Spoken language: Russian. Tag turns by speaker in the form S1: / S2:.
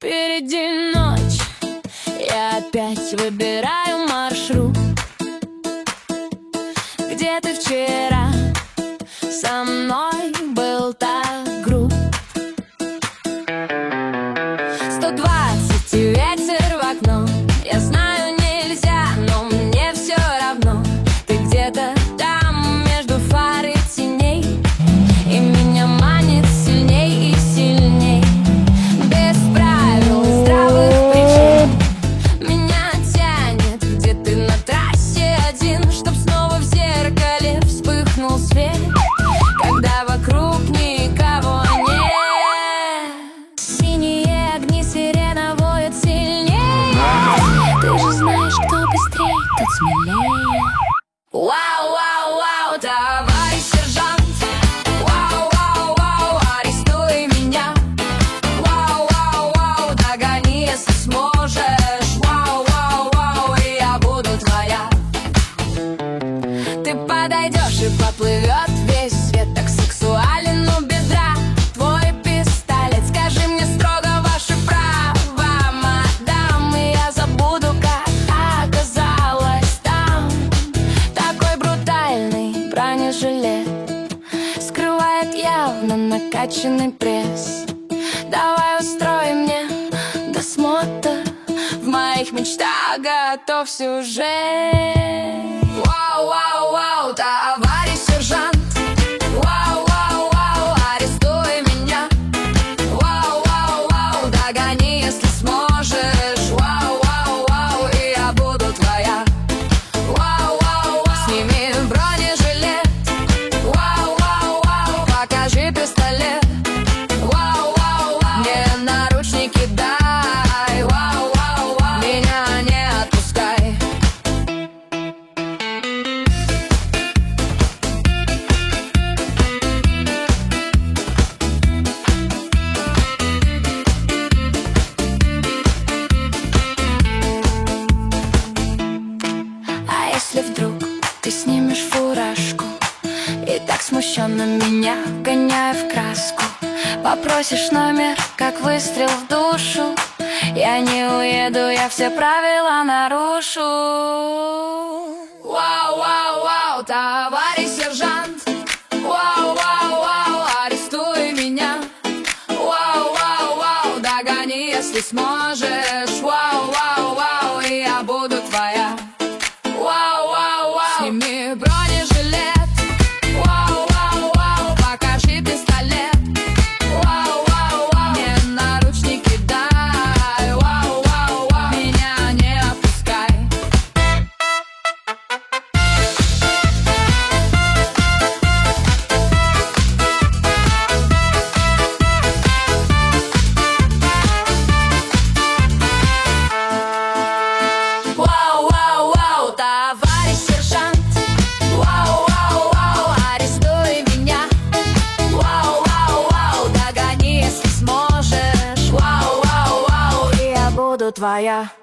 S1: Впереди ночь, я опять выбираю маршрут. Где ты вчера со мной был так груб? 120 и ветер в окно. Я знаю, нельзя, но мне все равно. Ты где-то там между фар и теней, и меня манит сильней и сильней. Без правил, здравых причин меня тянет, где ты на трассе один, чтоб снова в зеркале вспыхнул свет, когда вокруг никого нет. Синие огни, сирена воет сильнее. Ты же знаешь, кто быстрее, тот смелее. Вау, вау, вау, товарищ сержант. Вау, вау, вау, арестуй меня. Вау, вау, вау, догони, если сможешь. Вау, вау, вау, и я буду твоя. Ты подойдешь и поплывет весь свет, так сексуален у бедра твой пистолет. Скажи мне строго ваши права, мадам, и я забуду, как оказалось там. Такой брутальный бронежилет скрывает явно накачанный пресс. Давай устрой мне досмотр, в моих мечтах готов сюжет. Вау, вау, вау, товарищ сержант. Вау, вау, вау, арестуй меня. Вау, вау, вау, догони, если сможешь. Вау, вау, вау, и я буду твоя. Вау, вау, вау, сними бронежилет. Вау, вау, вау, покажи пистолет. Вау, вау, вау, мне наручники дай. Вау, вау, вау, меня не отпускай. А если вдруг ты снимешь фуражку и так смущенно меня, гоняя в краску, попросишь номер, как выстрел в душу, я не уеду, я все правила нарушу. Вау, вау, вау, товарищ сержант. Вау, вау, вау, арестуй меня. Вау, вау, вау, догони, если сможешь. Вау, вау, вау, и я буду твоя. Вау, вау, вау, сними бронежилет. Вау, вау, вау, покажи пистолет. Вау, вау, вау, мне наручники дай. Вау, вау, вау, меня не отпускай. Вау, вау, вау, товарищ сержант. Вау, вау, вау, арестуй меня. Вау, вау, вау, догони, если сможешь. Вау, вау, вау, и я буду твоя.